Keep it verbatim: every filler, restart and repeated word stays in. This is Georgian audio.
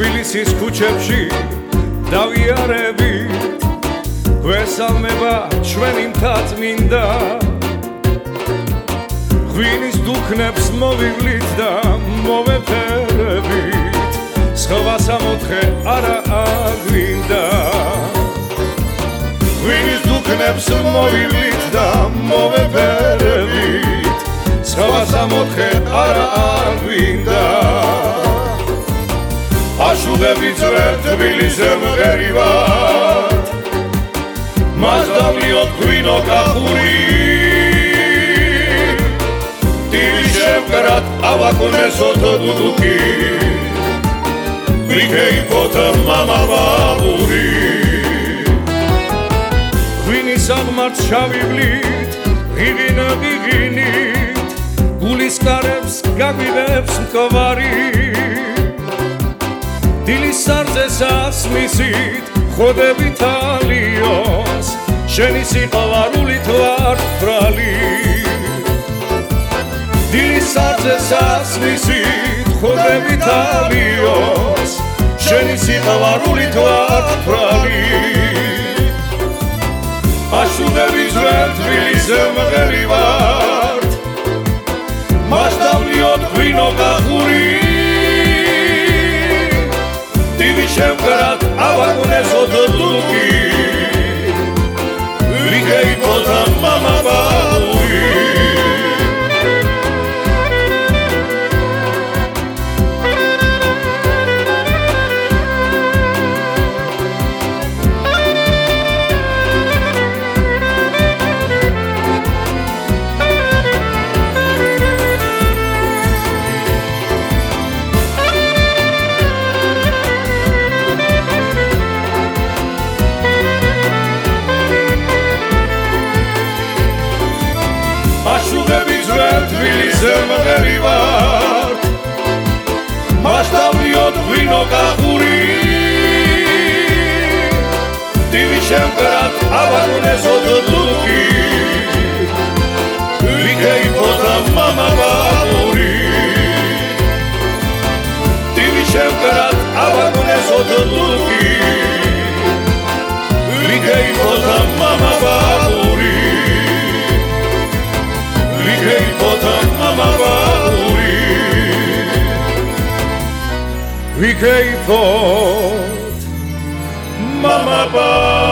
თბილისის ქუჩებში დავიარებით გვესალმება ჩვენი მთაწმინდა ღვინის დუქნებს მოვივლით და მოვეფერებით სხვა სამოთხე არა აგვინდა ღვინის დუქნებს მოვივლით და მოვეფერებით სხვა სამოთხე არა აგვინდა აშუღები ძველ თბილისზე მღერივად მას დავლიოთ ღვინო კახური Шевкарат, а вакунесот дудуки Вихей пота мама бабури Ღვინი საღმართ შავივლით, ღიღინა ღიღინით გულის კარებს გაგვივებს მკვარი დილის სარზე სასმისით ხოდებით ალიონს შენი სიყვარულით ვარ ბრალი დილის სარზე სასმისით ხოდებით ალიონს შენი სიყვარულით ვარ ბრალი აშუღები ძველ თბილისზე მღერივად მას დავლიოთ ღვინო კახური ტივი შევკრათ ავაგუნესოთ დუქი ვიქეი პოთა მამა ბაბური აშუღები ძველ თბილისზე მღერივად მას დავლიოთ ღვინო კახური ტივი შევკრათ ავაგუნესოთ დუქი ვიქეი პოთა მამა ბაბური ტივი შევკრათ ავაგუნესოთ დუქი ვიქეი პოთა მამა ბაბური Vihei pota mama baburi Vihei pot mama baburi